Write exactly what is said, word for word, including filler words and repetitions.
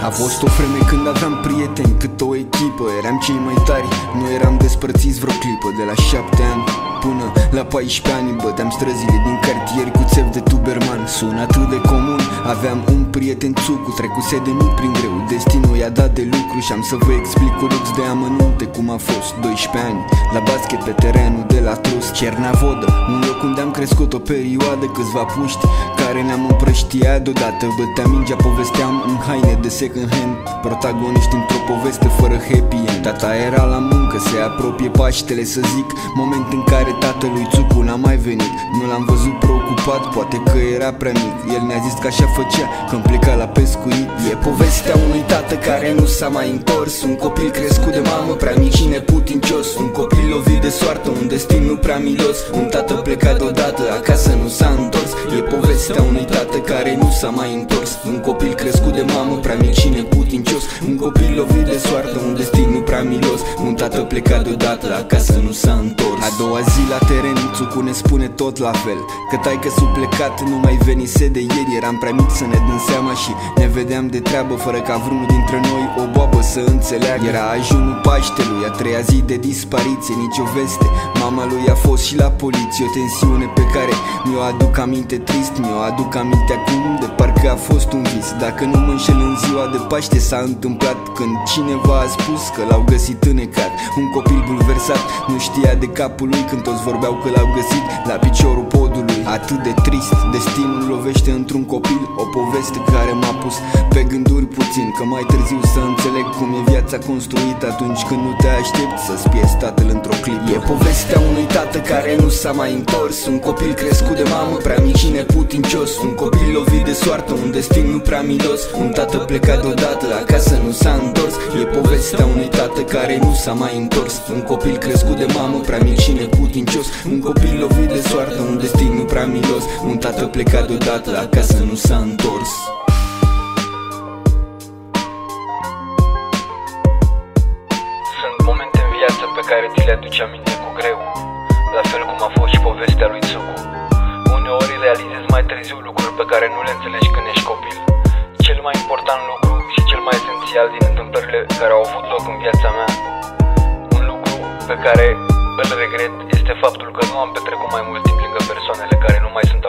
A fost o vreme când aveam prieteni cât o echipă. Eram cei mai tari, nu eram despărțiți vreo clipă. De la șapte ani până la paisprezece ani băteam străzile din cartier cu țev de tuberman. Sună atât de comun, aveam un prieten țucu, trecuse de mic prin greu, destinul i-a dat de lucru. Și am să vă explic cu lux de amănunte cum a fost. Doisprezece ani, la basket pe terenul de la Trus, Cernavodă, un loc unde am crescut o perioadă. Câțiva puști care ne-am împrăștiat deodată, băteam mingea, povesteam în haine de second hand, protagoniști într-o poveste fără happy end. Tata era la muncă, se apropie Paștele, să zic, moment în care tatălui țucu n-a mai venit. Nu l-am văzut preocupat, poate că era prea mic. El ne-a zis că așa făcea când pleca la pescuit. E povestea unui tată care nu s-a mai întors, un copil crescut de mamă prea mic și neputincios, un copil lovit de soartă, un destin nu prea milos, un tată plecat deodată, acasă nu s-a întors. E povestea unui tată care nu s-a mai întors, un copil crescut de mamă prea mic și neputincios, un copil lovit de soartă, un destin nu prea milos, un tată plecat deodată, acasă nu s-a întors. A doua zi la teren, țucu ne spune tot la fel, că taică-su plecat, nu mai venise de ieri. Eram prea mic să ne dăm seama și ne vedeam de treabă, fără ca vreunul dintre noi o boabă să înțeleagă. Era ajunul Paștelui, a treia zi de dispariție, nicio veste. Mama lui a fost și la poliție, o tensiune pe care mi-o aduc aminte trist, mi-o aduc aminte acum de parcă a fost un vis. Dacă nu mă înșel, în ziua de Paște s-a întâmplat când cineva a spus că l-au găsit înecat. Un copil bulversat, nu știa de capul lui când toți vorbeau că l-au găsit la piciorul podului. Atât de trist, destinul lovește într-un copil, o poveste care m-a pus pe gânduri puțin, că mai târziu să înțeleg cum e viața construită atunci când nu te aștepți să-ți pierzi tatăl într-o clipă. E povestea unui tată care nu s-a mai întors, un copil crescut de mamă prea mic și neputincios, un copil lovit de soartă, un destin nu prea milos, un tată plecat deodată, acasă nu s-a întors. E povestea unui tată care nu s-a mai întors, un copil crescut de mamă prea mic și neputincios, un copil lovit de soartă, un destin nu prea milos, un tată plecat deodată, acasă nu s-a întors. Sunt momente în viață pe care ți le aduci aminte cu greu, la fel cum a fost și povestea lui Țucu. Uneori realizezi mai târziu lucruri pe care nu le înțelegi când ești copil. Cel mai important lucru și cel mai esențial din întâmplările care au avut loc în viața mea, un lucru pe care îl regret, este faptul că nu am petrecut mai mult timp lângă persoanele care nu mai sunt